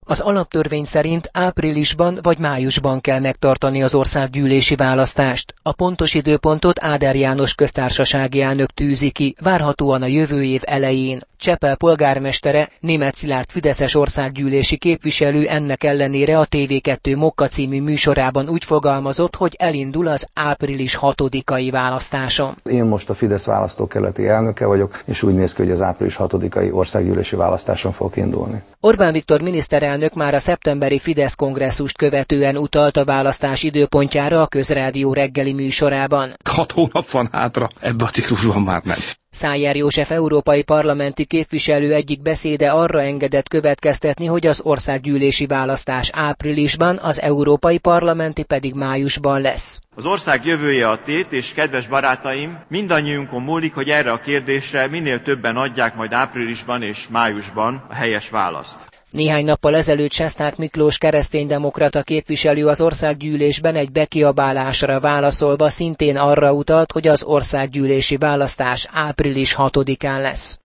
Az alaptörvény szerint áprilisban vagy májusban kell megtartani az országgyűlési választást. A pontos időpontot Áder János köztársasági elnök tűzi ki, várhatóan a jövő év elején. Csepel polgármestere, Németh Szilárd fideszes országgyűlési képviselő ennek ellenére a TV2 Mokka című műsorában úgy fogalmazott, hogy elindul az április 6-ai választáson. Én most a Fidesz választókerületi elnöke vagyok, és úgy néz ki, hogy az április 6-ai országgyűlési választáson fog indulni. Orbán Viktor miniszterelnök már a szeptemberi Fidesz kongresszust követően utalt a választás időpontjára a Közrádió reggeli műsorában. 6 hónap van hátra, ebbe a ciklusban már nem. Szájer József európai parlamenti képviselő egyik beszéde arra engedett következtetni, hogy az országgyűlési választás áprilisban, az európai parlamenti pedig májusban lesz. Az ország jövője a tét, és kedves barátaim, mindannyiunkon múlik, hogy erre a kérdésre minél többen adják majd áprilisban és májusban a helyes választ. Néhány nappal ezelőtt Sesták Miklós kereszténydemokrata képviselő az országgyűlésben egy bekiabálásra válaszolva szintén arra utalt, hogy az országgyűlési választás április 6-án lesz.